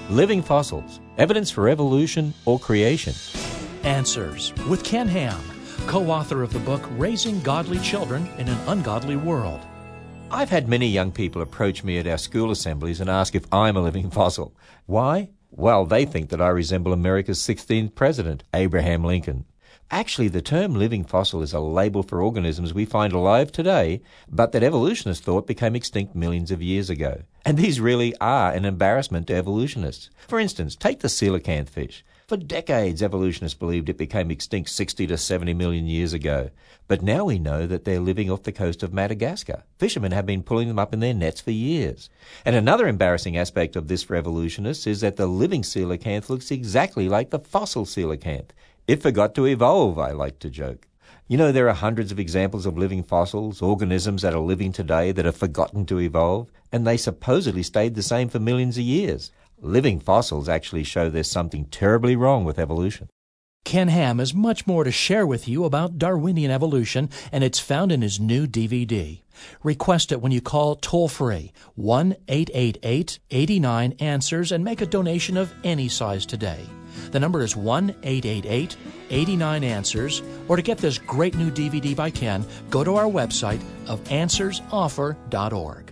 Living Fossils, Evidence for Evolution or Creation. Answers with Ken Ham, co-author of the book Raising Godly Children in an Ungodly World. I've had many young people approach me at our school assemblies and ask if I'm a living fossil. Why? Well, they think that I resemble America's 16th president, Abraham Lincoln. Actually, the term living fossil is a label for organisms we find alive today, but that evolutionists thought became extinct millions of years ago. And these really are an embarrassment to evolutionists. For instance, take the coelacanth fish. For decades, evolutionists believed it became extinct 60 to 70 million years ago. But now we know that they're living off the coast of Madagascar. Fishermen have been pulling them up in their nets for years. And another embarrassing aspect of this for evolutionists is that the living coelacanth looks exactly like the fossil coelacanth. It forgot to evolve, I like to joke. You know, there are hundreds of examples of living fossils, organisms that are living today that have forgotten to evolve, and they supposedly stayed the same for millions of years. Living fossils actually show there's something terribly wrong with evolution. Ken Ham has much more to share with you about Darwinian evolution, and it's found in his new DVD. Request it when you call toll-free 1-888-89-ANSWERS and make a donation of any size today. The number is 1-888-89-ANSWERS, or to get this great new DVD by Ken, go to our website of answersoffer.org.